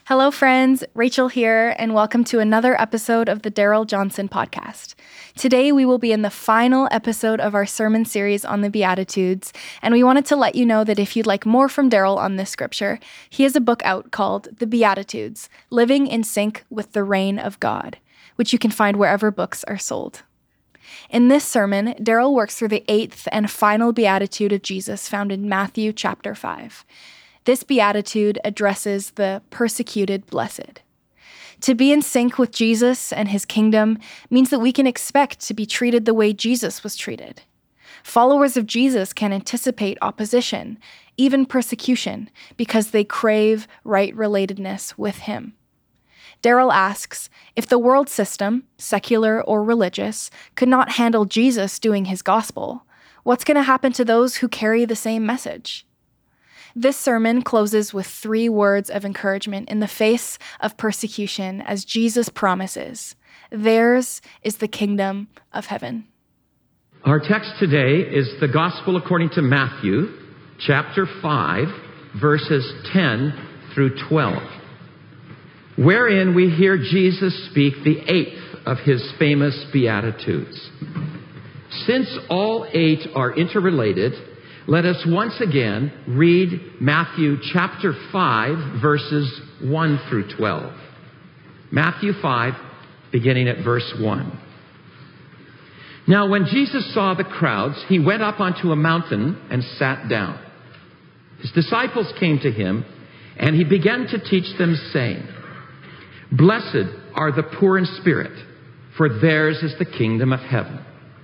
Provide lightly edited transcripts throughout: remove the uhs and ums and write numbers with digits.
Hello, friends. Rachel here, and welcome to another episode of the Daryl Johnson Podcast. Today, we will be in the final episode of our sermon series on the Beatitudes, and we wanted to let you know that if you'd like more from Daryl on this scripture, he has a book out called The Beatitudes, Living in Sync with the Reign of God, which you can find wherever books are sold. In this sermon, Daryl works through the eighth and final beatitude of Jesus found in Matthew chapter 5. This beatitude addresses the persecuted blessed. To be in sync with Jesus and his kingdom means that we can expect to be treated the way Jesus was treated. Followers of Jesus can anticipate opposition, even persecution, because they crave right relatedness with him. Daryl asks, if the world system, secular or religious, could not handle Jesus doing his gospel, what's going to happen to those who carry the same message? This sermon closes with 3 words of encouragement in the face of persecution as Jesus promises, theirs is the kingdom of heaven. Our text today is the Gospel according to Matthew, chapter 5, verses 10 through 12, wherein we hear Jesus speak the 8th of his famous Beatitudes. Since all 8 are interrelated, let us once again read Matthew chapter 5, verses 1 through 12. Matthew 5, beginning at verse 1. Now, when Jesus saw the crowds, he went up onto a mountain and sat down. His disciples came to him, and he began to teach them, saying, Blessed are the poor in spirit, for theirs is the kingdom of heaven.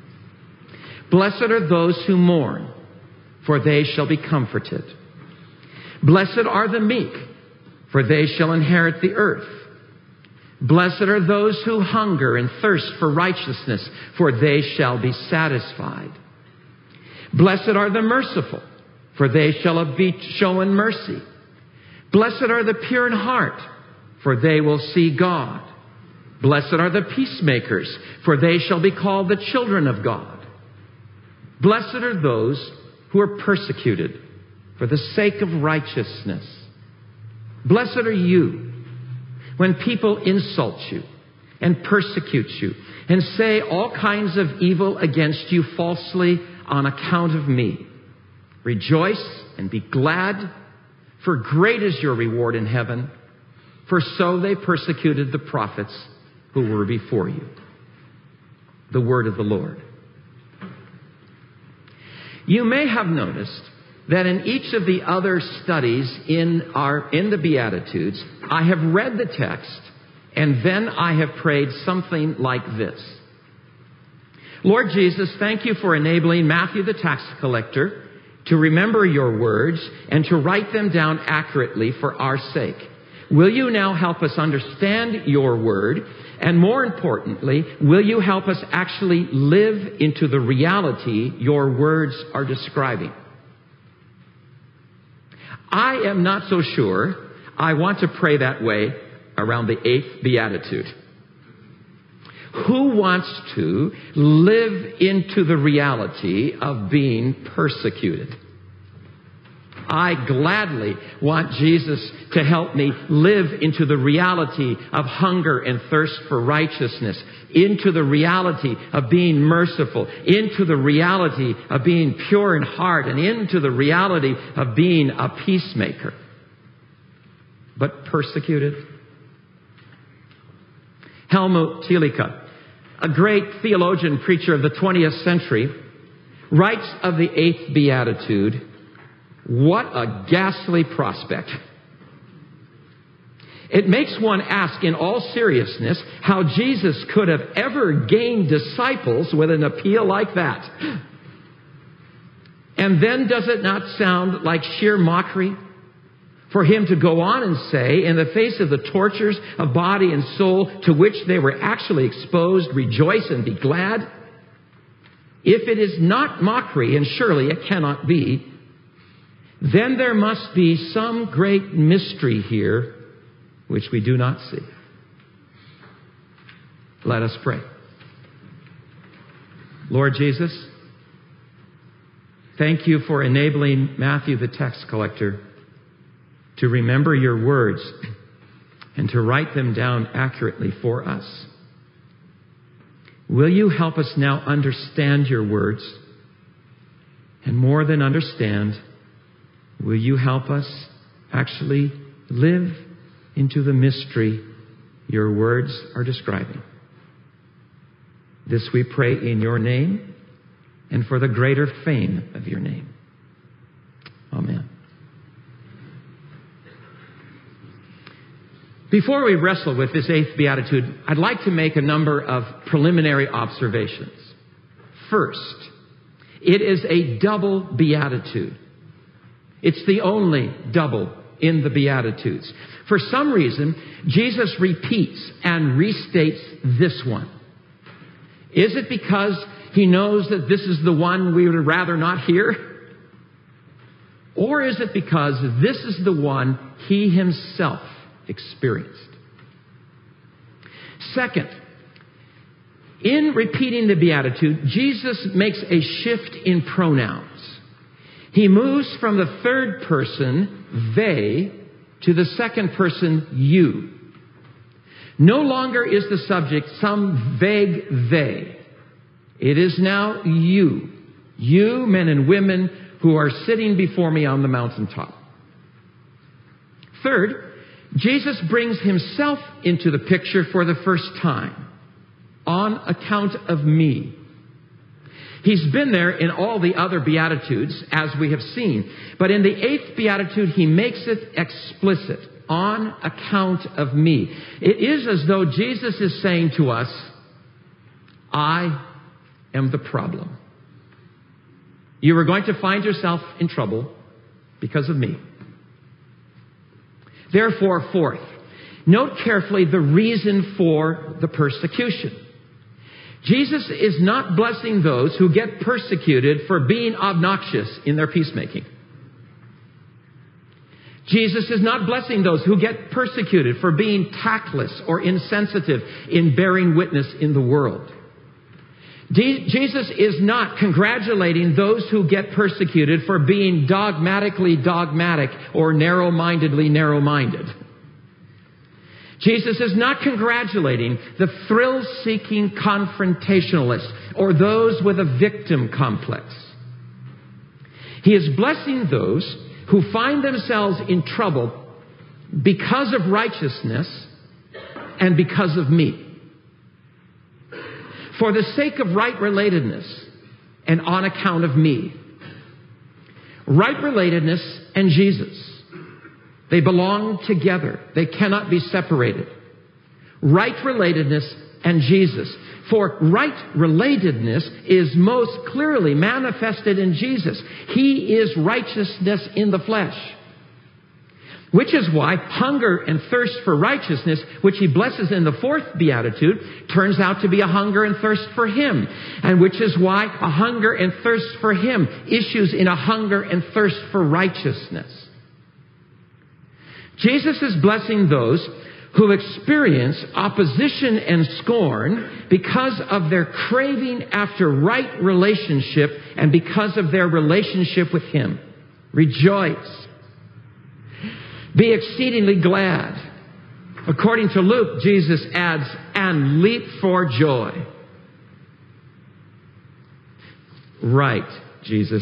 Blessed are those who mourn, for they shall be comforted. Blessed are the meek, for they shall inherit the earth. Blessed are those who hunger and thirst for righteousness, for they shall be satisfied. Blessed are the merciful, for they shall be shown mercy. Blessed are the pure in heart, for they will see God. Blessed are the peacemakers, for they shall be called the children of God. Blessed are those who are persecuted for the sake of righteousness. Blessed are you when people insult you and persecute you and say all kinds of evil against you falsely on account of me. Rejoice and be glad, for great is your reward in heaven, for so they persecuted the prophets who were before you. The word of the Lord. You may have noticed that in each of the other studies in the Beatitudes, I have read the text and then I have prayed something like this. Lord Jesus, thank you for enabling Matthew the tax collector to remember your words and to write them down accurately for our sake. Will you now help us understand your word? And more importantly, will you help us actually live into the reality your words are describing? I am not so sure I want to pray that way around the 8th Beatitude. Who wants to live into the reality of being persecuted? I gladly want Jesus to help me live into the reality of hunger and thirst for righteousness, into the reality of being merciful, into the reality of being pure in heart, and into the reality of being a peacemaker. But persecuted? Helmut Thielicke, a great theologian preacher of the 20th century, writes of the 8th Beatitude, what a ghastly prospect. It makes one ask in all seriousness how Jesus could have ever gained disciples with an appeal like that. And then does it not sound like sheer mockery for him to go on and say, in the face of the tortures of body and soul to which they were actually exposed, rejoice and be glad? If it is not mockery, and surely it cannot be, then there must be some great mystery here which we do not see. Let us pray. Lord Jesus, thank you for enabling Matthew the tax collector to remember your words and to write them down accurately for us. Will you help us now understand your words? And more than understand, will you help us actually live into the mystery your words are describing? This we pray in your name and for the greater fame of your name. Amen. Before we wrestle with this eighth beatitude, I'd like to make a number of preliminary observations. First, it is a double beatitude. It's the only double in the Beatitudes. For some reason, Jesus repeats and restates this one. Is it because he knows that this is the one we would rather not hear? Or is it because this is the one he himself experienced? Second, in repeating the Beatitude, Jesus makes a shift in pronouns. He moves from the third person, they, to the second person, you. No longer is the subject some vague they. It is now you. You, men and women, who are sitting before me on the mountaintop. Third, Jesus brings himself into the picture for the first time, on account of me. He's been there in all the other Beatitudes, as we have seen. But in the eighth Beatitude, he makes it explicit, on account of me. It is as though Jesus is saying to us, I am the problem. You are going to find yourself in trouble because of me. Therefore, fourth, note carefully the reason for the persecution. Jesus is not blessing those who get persecuted for being obnoxious in their peacemaking. Jesus is not blessing those who get persecuted for being tactless or insensitive in bearing witness in the world. Jesus is not congratulating those who get persecuted for being dogmatically dogmatic or narrow-mindedly narrow-minded. Jesus is not congratulating the thrill-seeking confrontationalists or those with a victim complex. He is blessing those who find themselves in trouble because of righteousness and because of me. For the sake of right relatedness and on account of me. Right relatedness and Jesus. They belong together. They cannot be separated. Right relatedness and Jesus. For right relatedness is most clearly manifested in Jesus. He is righteousness in the flesh. Which is why hunger and thirst for righteousness, which he blesses in the fourth beatitude, turns out to be a hunger and thirst for him. And which is why a hunger and thirst for him issues in a hunger and thirst for righteousness. Jesus is blessing those who experience opposition and scorn because of their craving after right relationship and because of their relationship with him. Rejoice. Be exceedingly glad. According to Luke, Jesus adds, and leap for joy. Right, Jesus.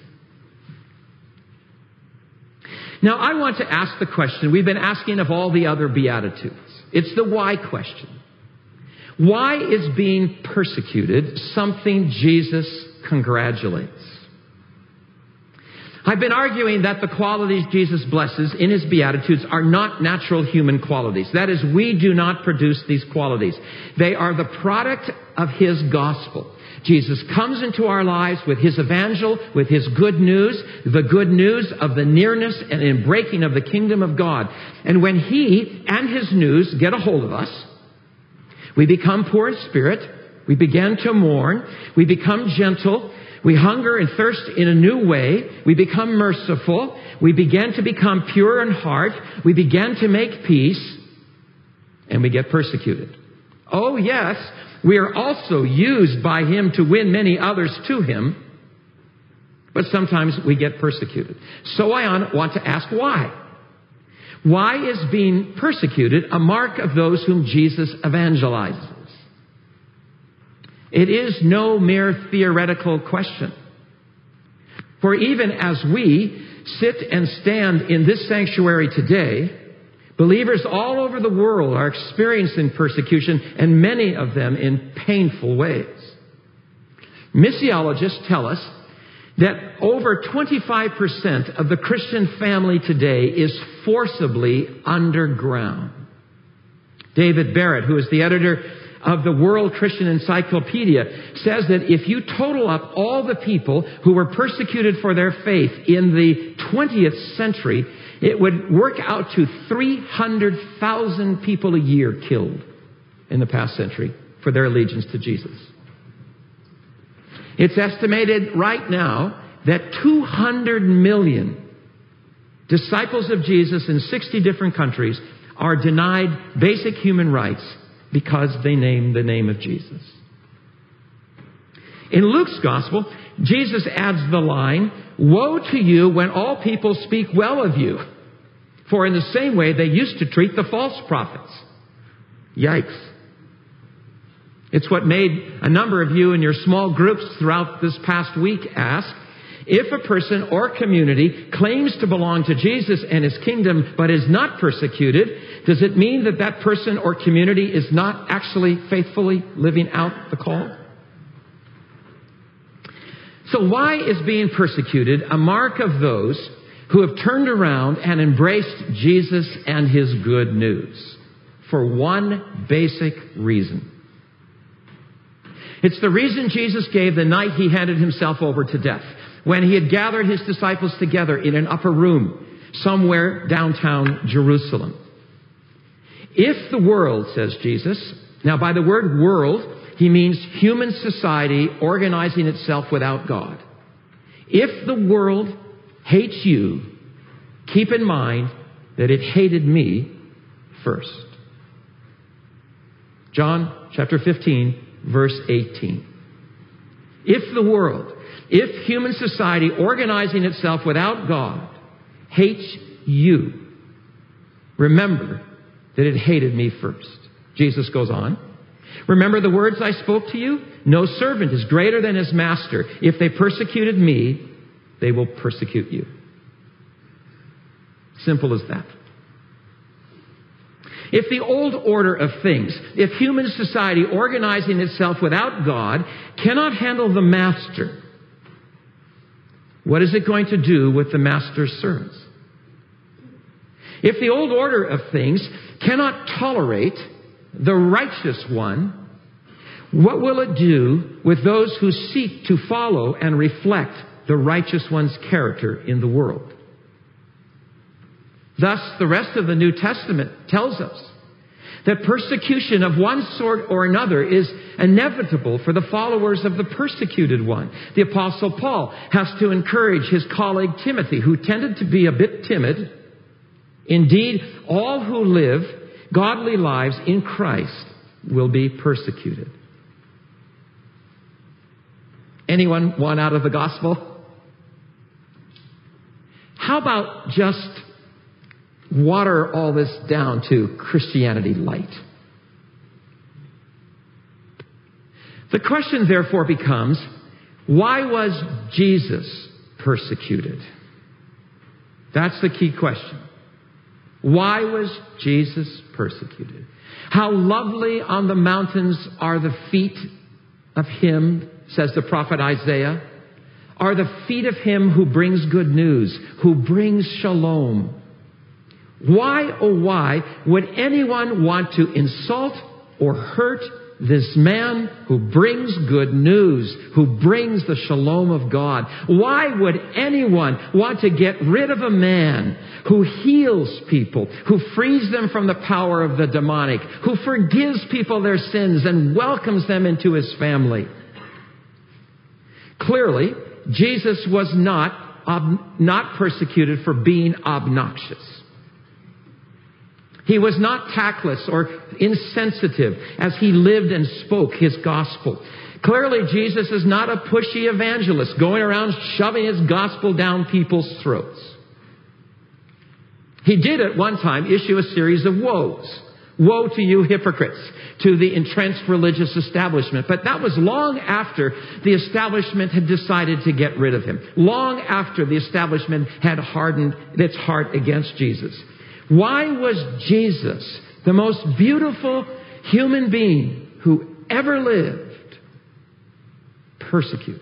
Now, I want to ask the question we've been asking of all the other Beatitudes. It's the why question. Why is being persecuted something Jesus congratulates? I've been arguing that the qualities Jesus blesses in his Beatitudes are not natural human qualities. That is, we do not produce these qualities. They are the product of his gospel. Jesus comes into our lives with his evangel, with his good news, the good news of the nearness and inbreaking of the kingdom of God. And when he and his news get a hold of us, we become poor in spirit, we begin to mourn, we become gentle, we hunger and thirst in a new way. We become merciful. We begin to become pure in heart. We begin to make peace. And we get persecuted. Oh, yes, we are also used by him to win many others to him. But sometimes we get persecuted. So I want to ask why. Why is being persecuted a mark of those whom Jesus evangelizes? It is no mere theoretical question. For even as we sit and stand in this sanctuary today, believers all over the world are experiencing persecution, and many of them in painful ways. Missiologists tell us that over 25% of the Christian family today is forcibly underground. David Barrett, who is the editor of the World Christian Encyclopedia, says that if you total up all the people who were persecuted for their faith in the 20th century, it would work out to 300,000 people a year killed in the past century for their allegiance to Jesus. It's estimated right now that 200 million disciples of Jesus in 60 different countries are denied basic human rights because they name the name of Jesus. In Luke's gospel, Jesus adds the line, "Woe to you when all people speak well of you, for in the same way they used to treat the false prophets." Yikes. It's what made a number of you in your small groups throughout this past week ask, if a person or community claims to belong to Jesus and His kingdom but is not persecuted, does it mean that that person or community is not actually faithfully living out the call? So why is being persecuted a mark of those who have turned around and embraced Jesus and His good news? For one basic reason. It's the reason Jesus gave the night He handed Himself over to death, when He had gathered His disciples together in an upper room somewhere downtown Jerusalem. If the world, says Jesus, now by the word world, He means human society organizing itself without God. If the world hates you, keep in mind that it hated me first. John chapter 15, verse 18. If the world, if human society organizing itself without God hates you, remember that it hated me first. Jesus goes on. Remember the words I spoke to you? No servant is greater than his master. If they persecuted me, they will persecute you. Simple as that. If the old order of things, if human society organizing itself without God cannot handle the master, what is it going to do with the master's servants? If the old order of things cannot tolerate the righteous one, what will it do with those who seek to follow and reflect the righteous one's character in the world? Thus, the rest of the New Testament tells us that persecution of one sort or another is inevitable for the followers of the persecuted one. The Apostle Paul has to encourage his colleague Timothy, who tended to be a bit timid. Indeed, all who live godly lives in Christ will be persecuted. Anyone want out of the gospel? How about just water all this down to Christianity light? The question therefore becomes, why was Jesus persecuted? That's the key question. Why was Jesus persecuted? How lovely on the mountains are the feet of Him, says the prophet Isaiah, are the feet of Him who brings good news, who brings shalom. Why, oh why, would anyone want to insult or hurt this man who brings good news, who brings the shalom of God? Why would anyone want to get rid of a man who heals people, who frees them from the power of the demonic, who forgives people their sins and welcomes them into His family? Clearly, Jesus was not persecuted for being obnoxious. He was not tactless or insensitive as He lived and spoke His gospel. Clearly, Jesus is not a pushy evangelist going around shoving His gospel down people's throats. He did at one time issue a series of woes. Woe to you hypocrites, to the entrenched religious establishment. But that was long after the establishment had decided to get rid of him. Long after the establishment had hardened its heart against Jesus. Why was Jesus, the most beautiful human being who ever lived, persecuted?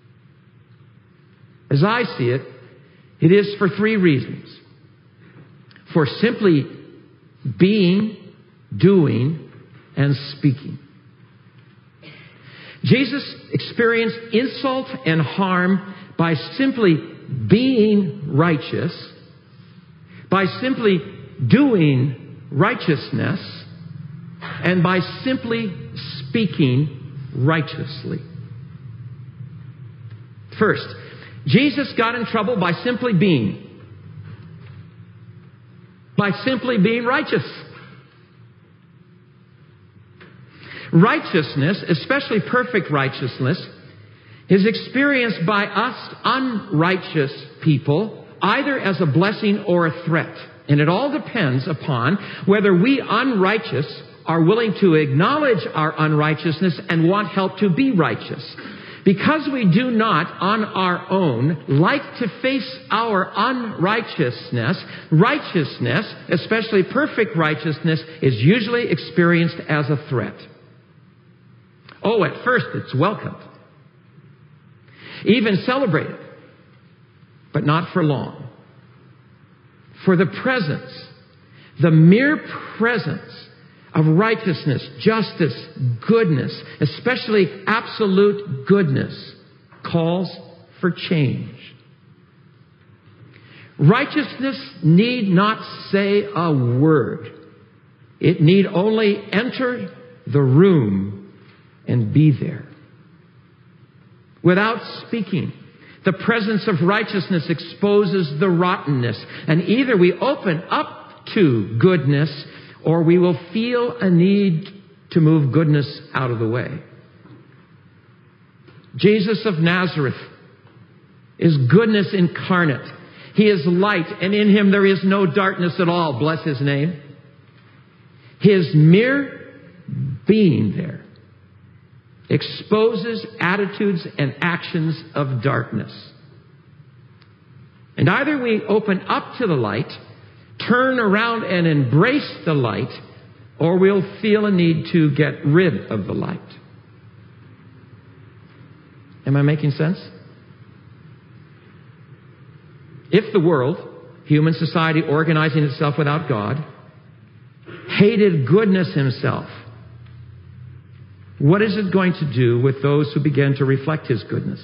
As I see it, it is for three reasons. For simply being, doing, and speaking. Jesus experienced insult and harm by simply being righteous, by simply doing righteousness, and by simply speaking righteously. First, Jesus got in trouble by simply being. By simply being righteous. Righteousness, especially perfect righteousness, is experienced by us unrighteous people either as a blessing or a threat. And it all depends upon whether we unrighteous are willing to acknowledge our unrighteousness and want help to be righteous. Because we do not, on our own, like to face our unrighteousness, righteousness, especially perfect righteousness, is usually experienced as a threat. Oh, at first it's welcomed, even celebrated, but not for long. For the presence, the mere presence of righteousness, justice, goodness, especially absolute goodness, calls for change. Righteousness need not say a word. It need only enter the room and be there. Without speaking, the presence of righteousness exposes the rottenness, and either we open up to goodness or we will feel a need to move goodness out of the way. Jesus of Nazareth is goodness incarnate. He is light, and in him there is no darkness at all. Bless his name. His mere being there exposes attitudes and actions of darkness. And either we open up to the light, turn around and embrace the light, or we'll feel a need to get rid of the light. Am I making sense? If the world, human society organizing itself without God, hated goodness himself, what is it going to do with those who begin to reflect his goodness?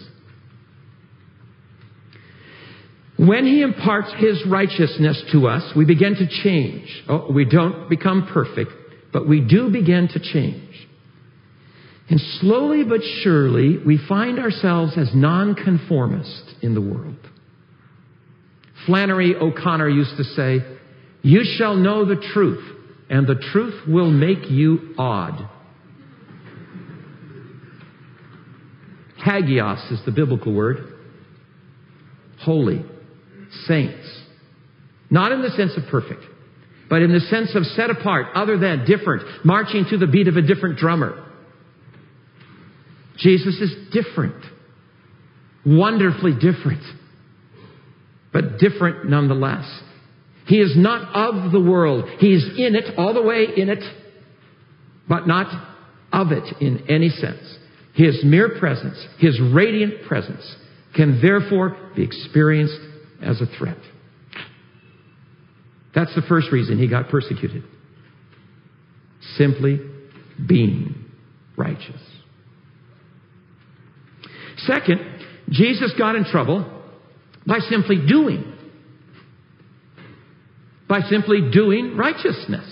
When he imparts his righteousness to us, we begin to change. Oh, we don't become perfect, but we do begin to change. And slowly but surely, we find ourselves as nonconformists in the world. Flannery O'Connor used to say, "You shall know the truth, and the truth will make you odd." Hagios is the biblical word. Holy, saints. Not in the sense of perfect, but in the sense of set apart, other than, different, marching to the beat of a different drummer. Jesus is different. Wonderfully different. But different nonetheless. He is not of the world. He is in it, all the way in it, but not of it in any sense. His mere presence, his radiant presence, can therefore be experienced as a threat. That's the first reason he got persecuted. Simply being righteous. Second, Jesus got in trouble by simply doing. By simply doing righteousness.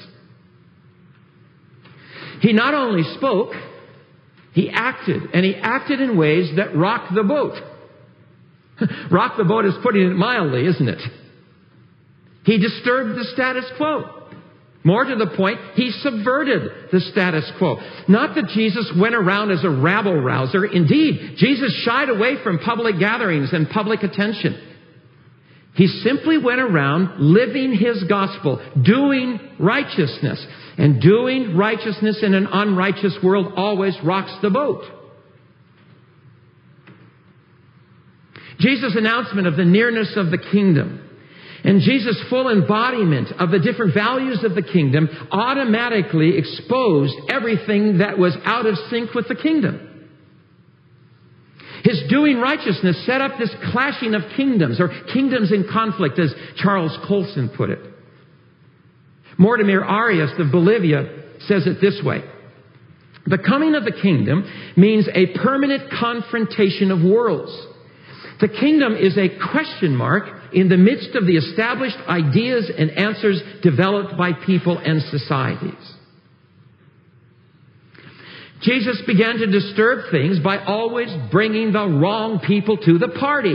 He not only spoke, he acted, and he acted in ways that rocked the boat. Rock the boat is putting it mildly, isn't it? He disturbed the status quo. More to the point, he subverted the status quo. Not that Jesus went around as a rabble-rouser. Indeed, Jesus shied away from public gatherings and public attention. He simply went around living his gospel, doing righteousness. And doing righteousness in an unrighteous world always rocks the boat. Jesus' announcement of the nearness of the kingdom and Jesus' full embodiment of the different values of the kingdom automatically exposed everything that was out of sync with the kingdom. His doing righteousness set up this clashing of kingdoms, or kingdoms in conflict, as Charles Colson put it. Mortimer Arias of Bolivia says it this way: the coming of the kingdom means a permanent confrontation of worlds. The kingdom is a question mark in the midst of the established ideas and answers developed by people and societies. Jesus began to disturb things by always bringing the wrong people to the party.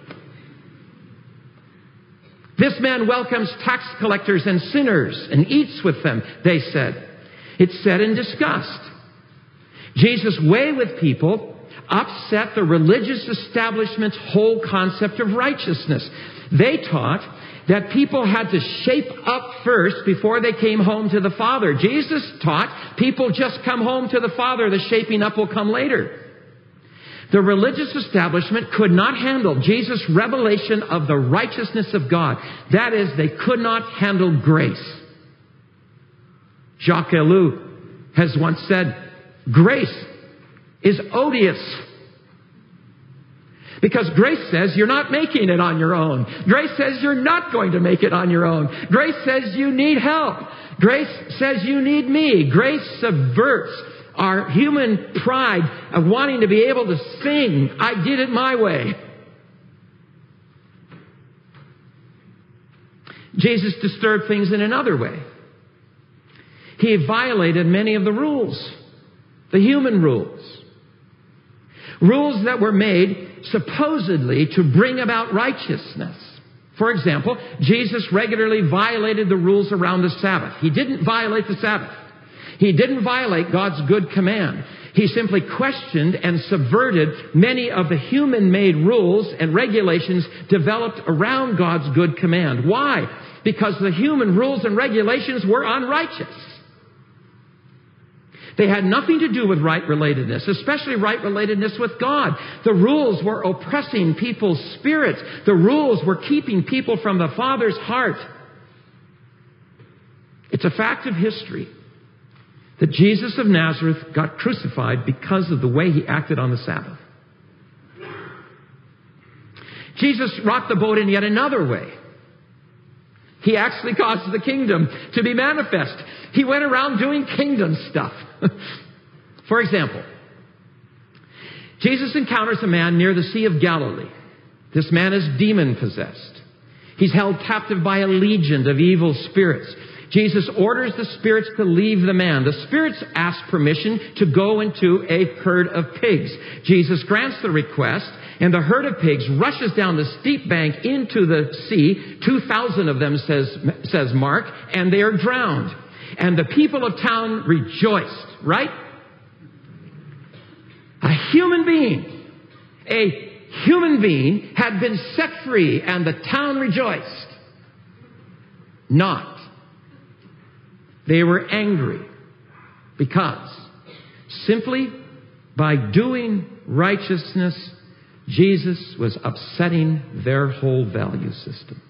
This man welcomes tax collectors and sinners and eats with them, they said. It's said in disgust. Jesus' way with people upset the religious establishment's whole concept of righteousness. They taught that people had to shape up first before they came home to the Father. Jesus taught people just come home to the Father. The shaping up will come later. The religious establishment could not handle Jesus' revelation of the righteousness of God. That is, they could not handle grace. Jacques Ellul has once said, grace is odious. Because grace says you're not making it on your own. Grace says you're not going to make it on your own. Grace says you need help. Grace says you need me. Grace subverts our human pride of wanting to be able to sing, I did it my way. Jesus disturbed things in another way. He violated many of the rules, the human rules. Rules that were made supposedly to bring about righteousness. For example, Jesus regularly violated the rules around the Sabbath. He didn't violate the Sabbath. He didn't violate God's good command. He simply questioned and subverted many of the human-made rules and regulations developed around God's good command. Why? Because the human rules and regulations were unrighteous. They had nothing to do with right relatedness, especially right relatedness with God. The rules were oppressing people's spirits. The rules were keeping people from the Father's heart. It's a fact of history that Jesus of Nazareth got crucified because of the way he acted on the Sabbath. Jesus rocked the boat in yet another way. He actually caused the kingdom to be manifest. He went around doing kingdom stuff. For example, Jesus encounters a man near the Sea of Galilee. This man is demon-possessed. He's held captive by a legion of evil spirits. Jesus orders the spirits to leave the man. The spirits ask permission to go into a herd of pigs. Jesus grants the request, and the herd of pigs rushes down the steep bank into the sea. 2,000 of them, says Mark, and they are drowned. And the people of town rejoiced, right? A human being had been set free, and the town rejoiced. Not. They were angry because simply by doing righteousness, Jesus was upsetting their whole value system.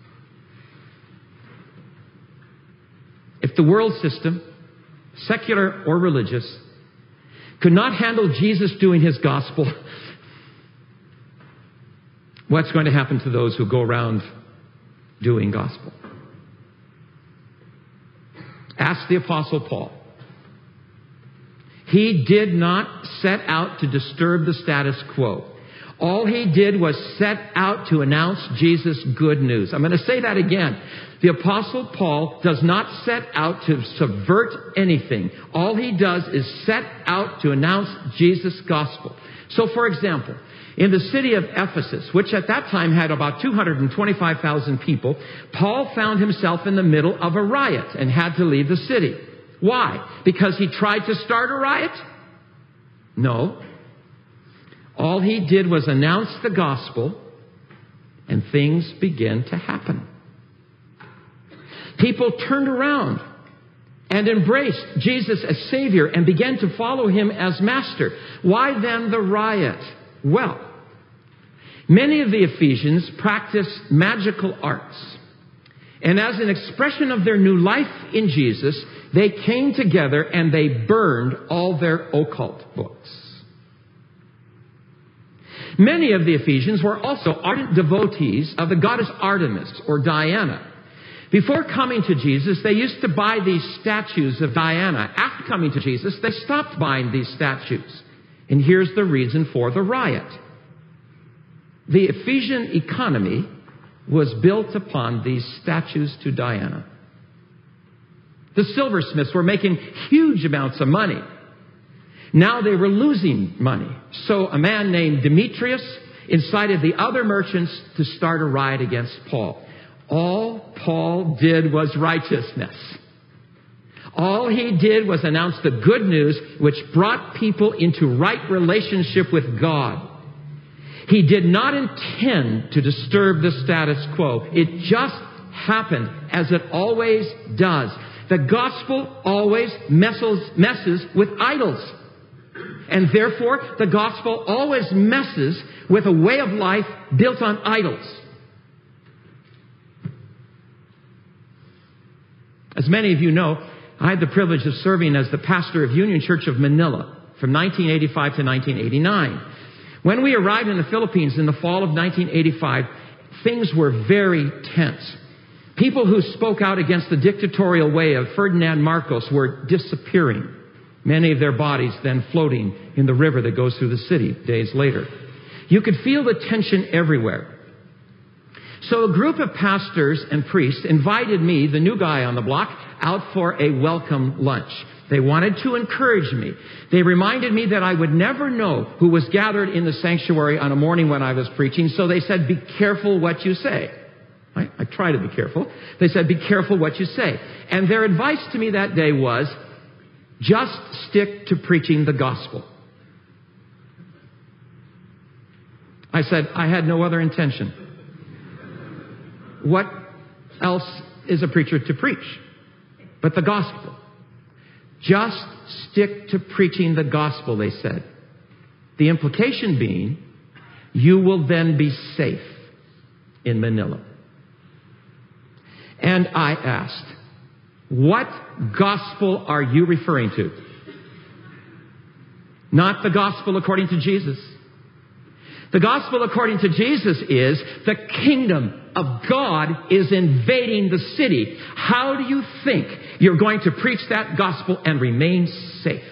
If the world system, secular or religious, could not handle Jesus doing his gospel, what's going to happen to those who go around doing gospel? Ask the Apostle Paul. He did not set out to disturb the status quo. All he did was set out to announce Jesus' good news. I'm going to say that again. The Apostle Paul does not set out to subvert anything. All he does is set out to announce Jesus' gospel. So, for example, in the city of Ephesus, which at that time had about 225,000 people, Paul found himself in the middle of a riot and had to leave the city. Why? Because he tried to start a riot? No. All he did was announce the gospel and things begin to happen. People turned around and embraced Jesus as Savior and began to follow him as Master. Why then the riot? Well, many of the Ephesians practiced magical arts. And as an expression of their new life in Jesus, they came together and they burned all their occult books. Many of the Ephesians were also ardent devotees of the goddess Artemis or Diana. Before coming to Jesus, they used to buy these statues of Diana. After coming to Jesus, they stopped buying these statues. And here's the reason for the riot. The Ephesian economy was built upon these statues to Diana. The silversmiths were making huge amounts of money. Now they were losing money. So a man named Demetrius incited the other merchants to start a riot against Paul. All Paul did was righteousness. All he did was announce the good news which brought people into right relationship with God. He did not intend to disturb the status quo. It just happened as it always does. The gospel always messes with idols. And therefore, the gospel always messes with a way of life built on idols. As many of you know, I had the privilege of serving as the pastor of Union Church of Manila from 1985 to 1989. When we arrived in the Philippines in the fall of 1985, things were very tense. People who spoke out against the dictatorial way of Ferdinand Marcos were disappearing. Many of their bodies then floating in the river that goes through the city days later. You could feel the tension everywhere. So a group of pastors and priests invited me, the new guy on the block, out for a welcome lunch. They wanted to encourage me. They reminded me that I would never know who was gathered in the sanctuary on a morning when I was preaching. So they said, be careful what you say. I try to be careful. They said, be careful what you say. And their advice to me that day was, just stick to preaching the gospel. I said, I had no other intention. What else is a preacher to preach but the gospel? Just stick to preaching the gospel, they said. The implication being, you will then be safe in Manila. And I asked, what gospel are you referring to? Not the gospel according to Jesus. The gospel according to Jesus is the kingdom of God is invading the city. How do you think you're going to preach that gospel and remain safe?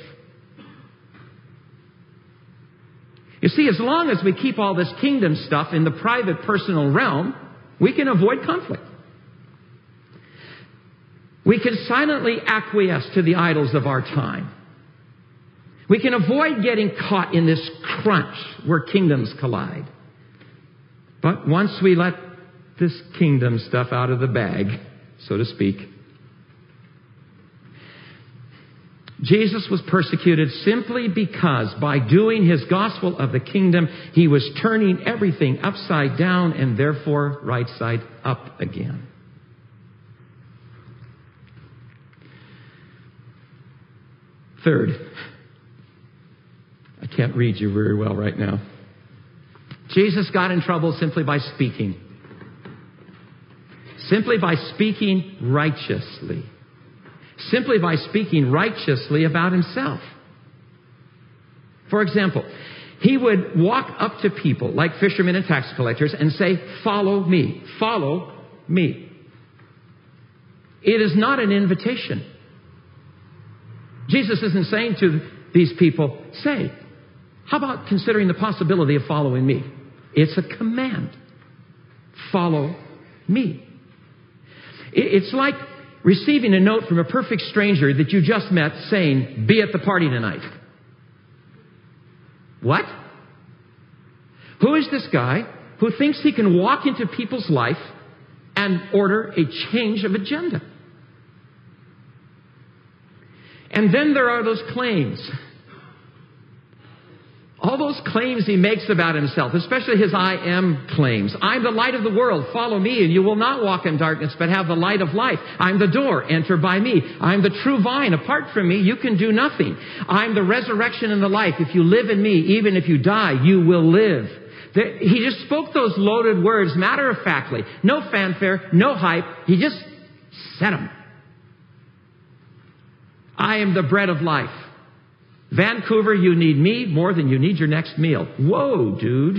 You see, as long as we keep all this kingdom stuff in the private, personal realm, we can avoid conflict. We can silently acquiesce to the idols of our time. We can avoid getting caught in this crunch where kingdoms collide. But once we let this kingdom stuff out of the bag, so to speak, Jesus was persecuted simply because by doing his gospel of the kingdom, he was turning everything upside down and therefore right side up again. Third, I can't read you very well right now. Jesus got in trouble simply by speaking. Simply by speaking righteously. Simply by speaking righteously about himself. For example, he would walk up to people like fishermen and tax collectors and say, follow me, follow me. It is not an invitation. Jesus isn't saying to these people, say, how about considering the possibility of following me? It's a command. Follow me. It's like receiving a note from a perfect stranger that you just met saying, be at the party tonight. What? Who is this guy who thinks he can walk into people's life and order a change of agenda? And then there are those claims. All those claims he makes about himself, especially his I am claims. I'm the light of the world. Follow me and you will not walk in darkness, but have the light of life. I'm the door. Enter by me. I'm the true vine. Apart from me, you can do nothing. I'm the resurrection and the life. If you live in me, even if you die, you will live. He just spoke those loaded words matter-of-factly. No fanfare, no hype. He just said them. I am the bread of life. Vancouver, you need me more than you need your next meal. Whoa, dude.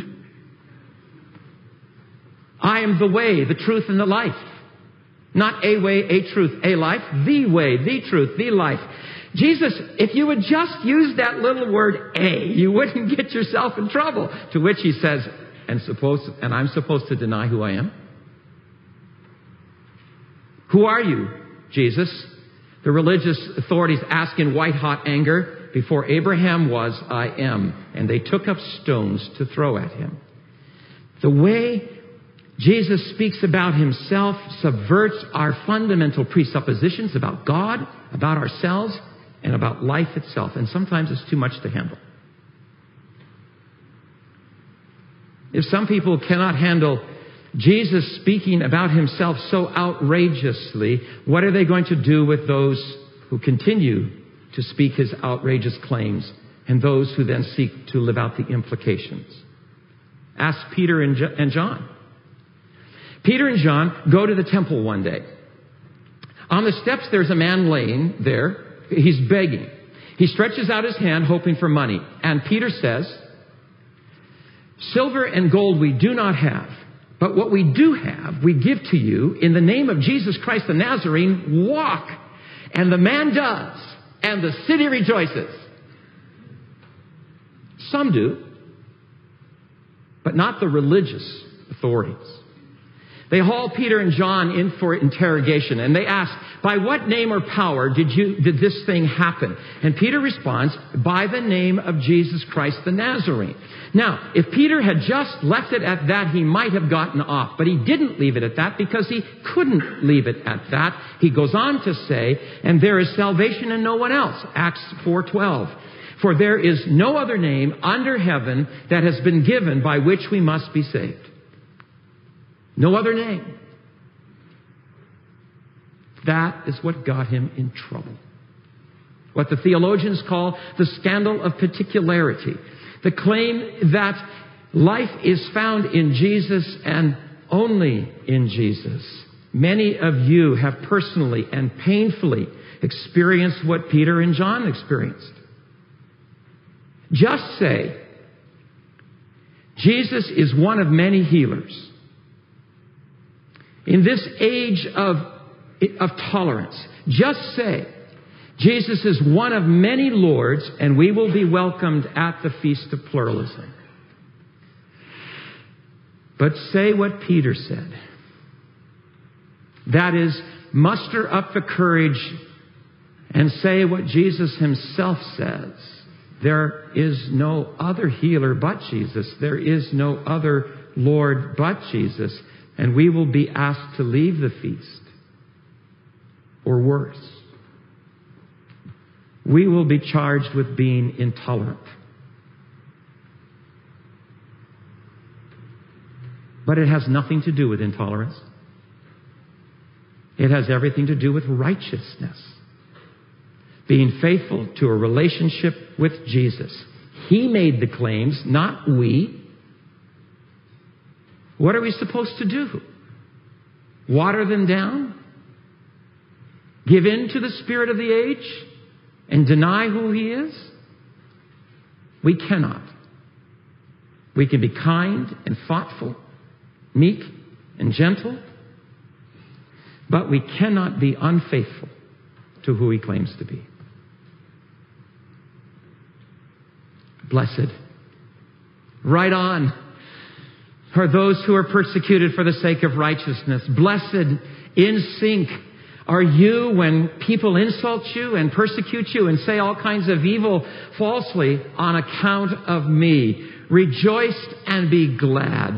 I am the way, the truth, and the life. Not a way, a truth, a life. The way, the truth, the life. Jesus, if you would just use that little word a, you wouldn't get yourself in trouble. To which he says, and I'm supposed to deny who I am? Who are you, Jesus? The religious authorities ask in white-hot anger. Before Abraham was, I am. And they took up stones to throw at him. The way Jesus speaks about himself subverts our fundamental presuppositions about God, about ourselves, and about life itself. And sometimes it's too much to handle. If some people cannot handle Jesus speaking about himself so outrageously, what are they going to do with those who continue to speak his outrageous claims and those who then seek to live out the implications? Ask Peter and John. Peter and John go to the temple one day. On the steps, there's a man laying there. He's begging. He stretches out his hand hoping for money. And Peter says, silver and gold we do not have, but what we do have, we give to you. In the name of Jesus Christ the Nazarene, walk. And the man does. And the city rejoices. Some do, but not the religious authorities. They haul Peter and John in for interrogation, and they ask, by what name or power did this thing happen? And Peter responds, by the name of Jesus Christ the Nazarene. Now, if Peter had just left it at that, he might have gotten off, but he didn't leave it at that because he couldn't leave it at that. He goes on to say, and there is salvation in no one else, Acts 4:12. For there is no other name under heaven that has been given by which we must be saved. No other name. That is what got him in trouble. What the theologians call the scandal of particularity. The claim that life is found in Jesus and only in Jesus. Many of you have personally and painfully experienced what Peter and John experienced. Just say, Jesus is one of many healers. In this age of tolerance, just say, Jesus is one of many Lords, and we will be welcomed at the feast of pluralism. But say what Peter said. That is, muster up the courage and say what Jesus himself says. There is no other healer but Jesus. There is no other Lord but Jesus. And we will be asked to leave the feast. Or worse. We will be charged with being intolerant. But it has nothing to do with intolerance. It has everything to do with righteousness. Being faithful to a relationship with Jesus. He made the claims, not we. What are we supposed to do? Water them down? Give in to the spirit of the age? And deny who he is? We cannot. We can be kind and thoughtful, meek and gentle, but we cannot be unfaithful to who he claims to be. Blessed. Right on. Are those who are persecuted for the sake of righteousness. Blessed, in sync, are you when people insult you and persecute you and say all kinds of evil falsely on account of me. Rejoice and be glad.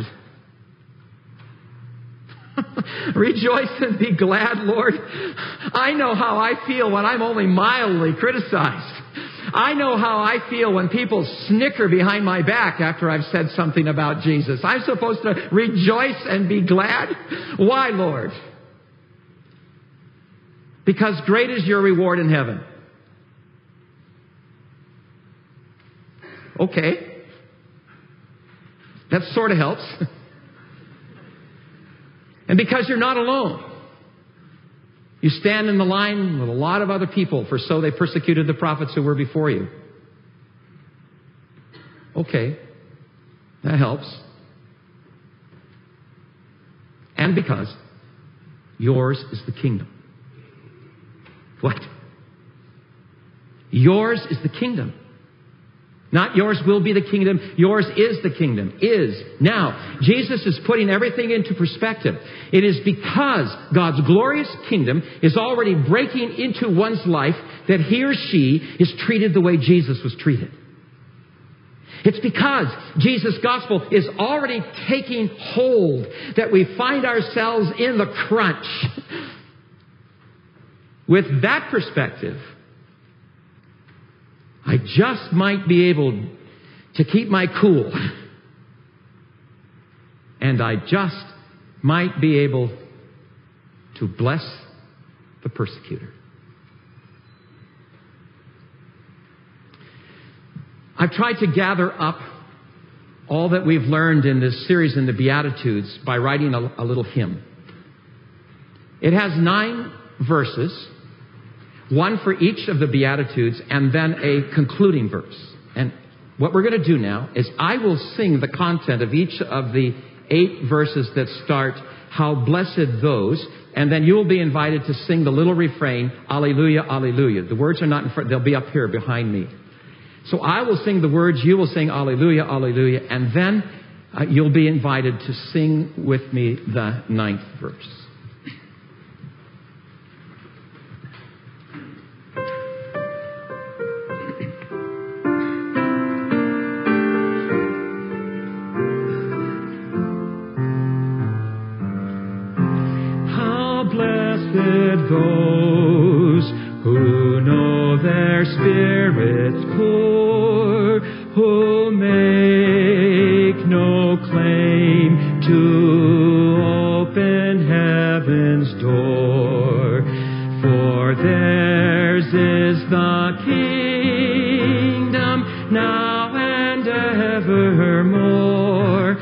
Rejoice and be glad, Lord. I know how I feel when I'm only mildly criticized. I know how I feel when people snicker behind my back after I've said something about Jesus. I'm supposed to rejoice and be glad. Why, Lord? Because great is your reward in heaven. Okay. That sort of helps. And because you're not alone. You stand in the line with a lot of other people, for so they persecuted the prophets who were before you. Okay. That helps. And because yours is the kingdom. What? Yours is the kingdom. Not yours will be the kingdom. Yours is the kingdom. Is. Now, Jesus is putting everything into perspective. It is because God's glorious kingdom is already breaking into one's life that he or she is treated the way Jesus was treated. It's because Jesus' gospel is already taking hold that we find ourselves in the crunch. With that perspective, I just might be able to keep my cool. And I just might be able to bless the persecutor. I've tried to gather up all that we've learned in this series in the Beatitudes by writing a little hymn. It has 9 verses. One for each of the Beatitudes, and then a concluding verse. And what we're going to do now is I will sing the content of each of the 8 verses that start, "How blessed those," and then you will be invited to sing the little refrain, "Alleluia, Alleluia." The words are not in front, they'll be up here behind me. So I will sing the words, you will sing Alleluia, Alleluia, and then you'll be invited to sing with me the 9th verse. Those who know their spirit's core, who make no claim to open heaven's door, for theirs is the kingdom now and evermore.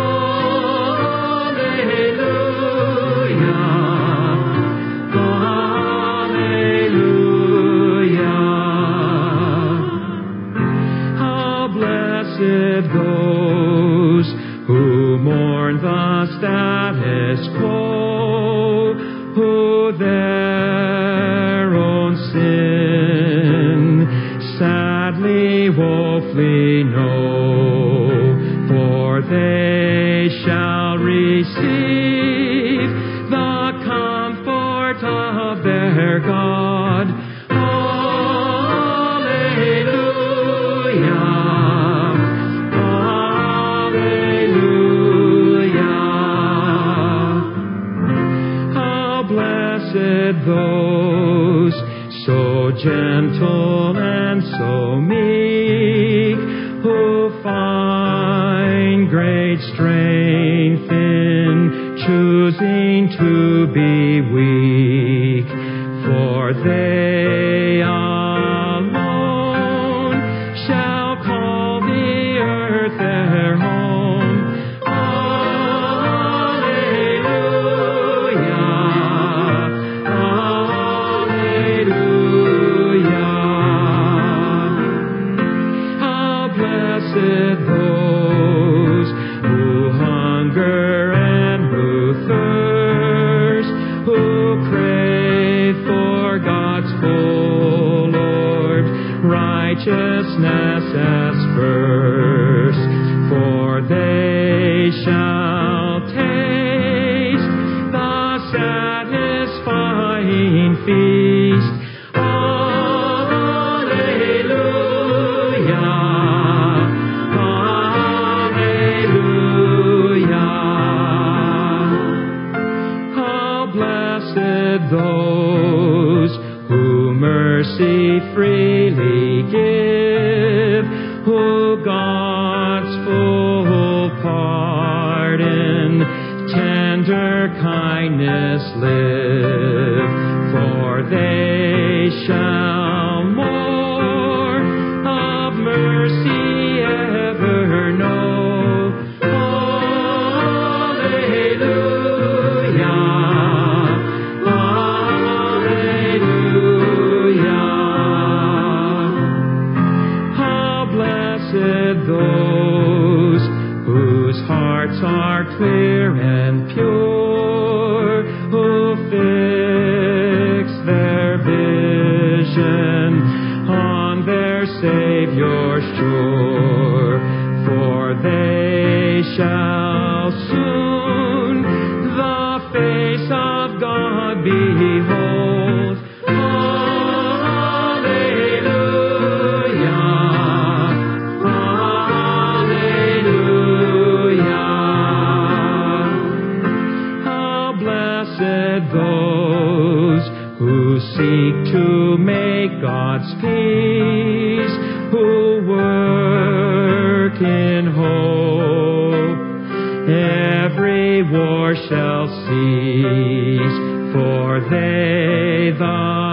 Those who mourn the status quo, who their own sin sadly, woefully know, for they shall receive the comfort of their God. Those so gentle and so meek, who find great strength in choosing to be weak, for they alone shall call the earth their home. Those who hunger and who thirst, who crave for God's full Lord, righteousness as first, for they shall taste the satisfying feast. Those who mercy freely give, who God's full pardon, tender kindness live, for they shall more of mercy ever know. Those whose hearts are clear and pure, who fix their vision on their Savior's shore, for they shall soon the face of God behold. Those who seek to make God's peace, who work in hope, every war shall cease, for they the